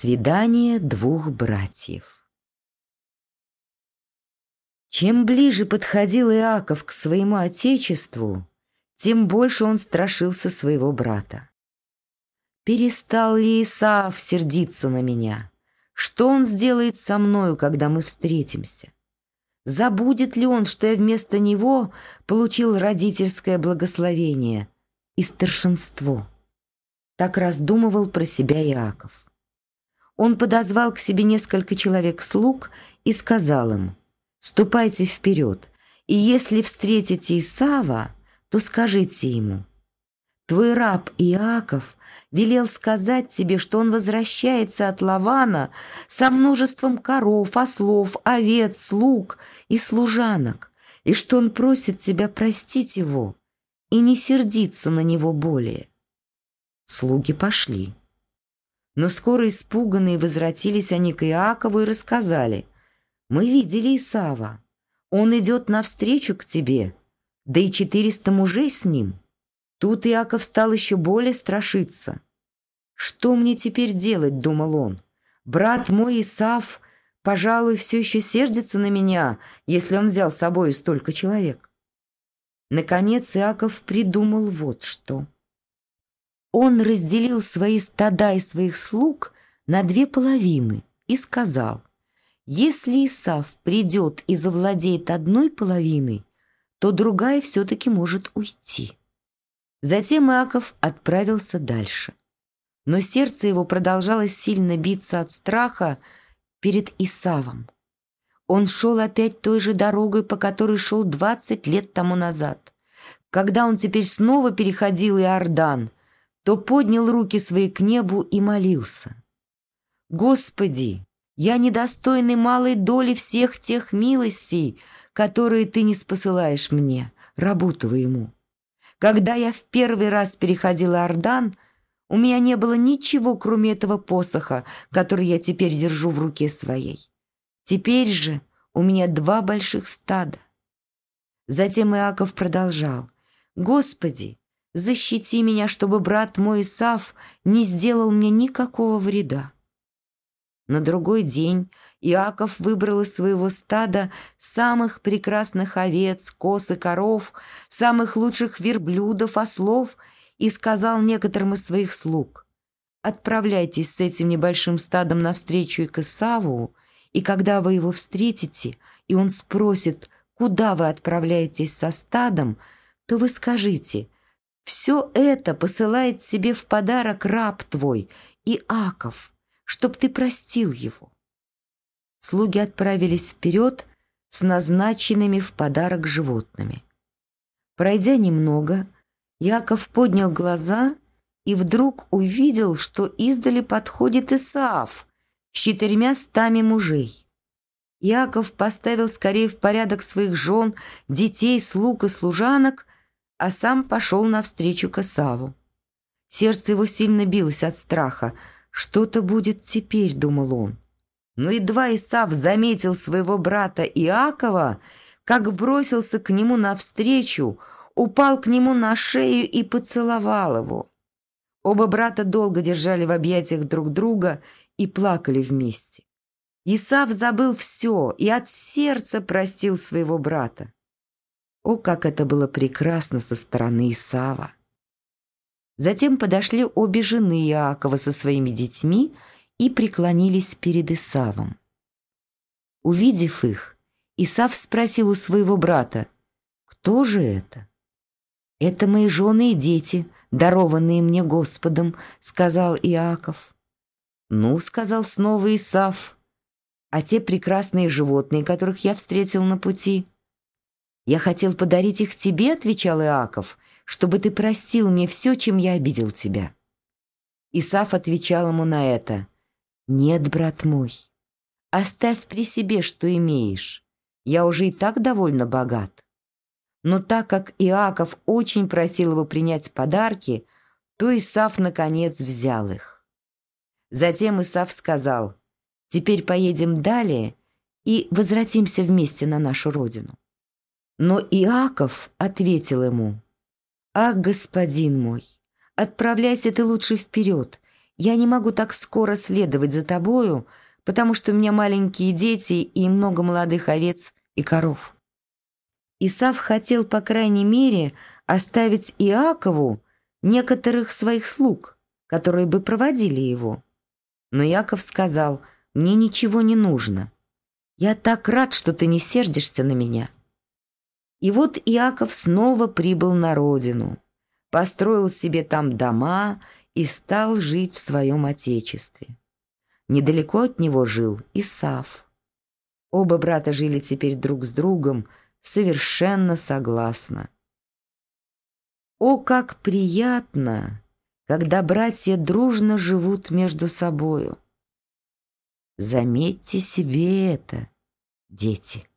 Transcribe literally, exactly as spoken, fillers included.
Свидание двух братьев. Чем ближе подходил Иаков к своему отечеству, тем больше он страшился своего брата. Перестал ли Исав сердиться на меня? Что он сделает со мною, когда мы встретимся? Забудет ли он, что я вместо него получил родительское благословение и старшинство? Так раздумывал про себя Иаков. Он подозвал к себе несколько человек-слуг и сказал им: «Ступайте вперед, и если встретите Исава, то скажите ему: твой раб Иаков велел сказать тебе, что он возвращается от Лавана со множеством коров, ослов, овец, слуг и служанок, и что он просит тебя простить его и не сердиться на него более». Слуги пошли. Но скоро испуганные возвратились они к Иакову и рассказали: «Мы видели Исава. Он идет навстречу к тебе, да и четыреста мужей с ним». Тут Иаков стал еще более страшиться. «Что мне теперь делать?» — думал он. «Брат мой Исав, пожалуй, все еще сердится на меня, если он взял с собой столько человек». Наконец Иаков придумал вот что. Он разделил свои стада и своих слуг на две половины и сказал: «Если Исав придет и завладеет одной половиной, то другая все-таки может уйти». Затем Иаков отправился дальше. Но сердце его продолжало сильно биться от страха перед Исавом. Он шел опять той же дорогой, по которой шел двадцать лет тому назад. Когда он теперь снова переходил Иордан, то поднял руки свои к небу и молился: «Господи, я недостойный малой доли всех тех милостей, которые Ты не спосылаешь мне, рабу Твоему. Когда я в первый раз переходил Иордан, у меня не было ничего, кроме этого посоха, который я теперь держу в руке своей. Теперь же у меня два больших стада». Затем Иаков продолжал: «Господи, защити меня, чтобы брат мой Исав не сделал мне никакого вреда». На другой день Иаков выбрал из своего стада самых прекрасных овец, коз и коров, самых лучших верблюдов, ослов и сказал некоторым из своих слуг: «Отправляйтесь с этим небольшим стадом навстречу к Исаву, и когда вы его встретите, и он спросит, куда вы отправляетесь со стадом, то вы скажите: все это посылает тебе в подарок раб твой Иаков, чтоб ты простил его». Слуги отправились вперед с назначенными в подарок животными. Пройдя немного, Иаков поднял глаза и вдруг увидел, что издали подходит Исав с четырьмя стами мужей. Иаков поставил скорее в порядок своих жен, детей, слуг и служанок, а сам пошел навстречу к Исаву. Сердце его сильно билось от страха. «Что-то будет теперь», — думал он. Но едва Исав заметил своего брата Иакова, как бросился к нему навстречу, упал к нему на шею и поцеловал его. Оба брата долго держали в объятиях друг друга и плакали вместе. Исав забыл все и от сердца простил своего брата. О, как это было прекрасно со стороны Исава! Затем подошли обе жены Иакова со своими детьми и преклонились перед Исавом. Увидев их, Исав спросил у своего брата: «Кто же это?» «Это мои жены и дети, дарованные мне Господом», — сказал Иаков. «Ну, — сказал снова Исав, — а те прекрасные животные, которых я встретил на пути?» «Я хотел подарить их тебе, — отвечал Иаков, — чтобы ты простил мне все, чем я обидел тебя». Исав отвечал ему на это: «Нет, брат мой, оставь при себе, что имеешь. Я уже и так довольно богат». Но так как Иаков очень просил его принять подарки, то Исав, наконец, взял их. Затем Исав сказал: «Теперь поедем далее и возвратимся вместе на нашу родину». Но Иаков ответил ему: «Ах, господин мой, отправляйся ты лучше вперед, я не могу так скоро следовать за тобою, потому что у меня маленькие дети и много молодых овец и коров». Исав хотел, по крайней мере, оставить Иакову некоторых своих слуг, которые бы проводили его. Но Иаков сказал: «Мне ничего не нужно. Я так рад, что ты не сердишься на меня». И вот Иаков снова прибыл на родину, построил себе там дома и стал жить в своем отечестве. Недалеко от него жил Исав. Оба брата жили теперь друг с другом совершенно согласно. О, как приятно, когда братья дружно живут между собою! Заметьте себе это, дети.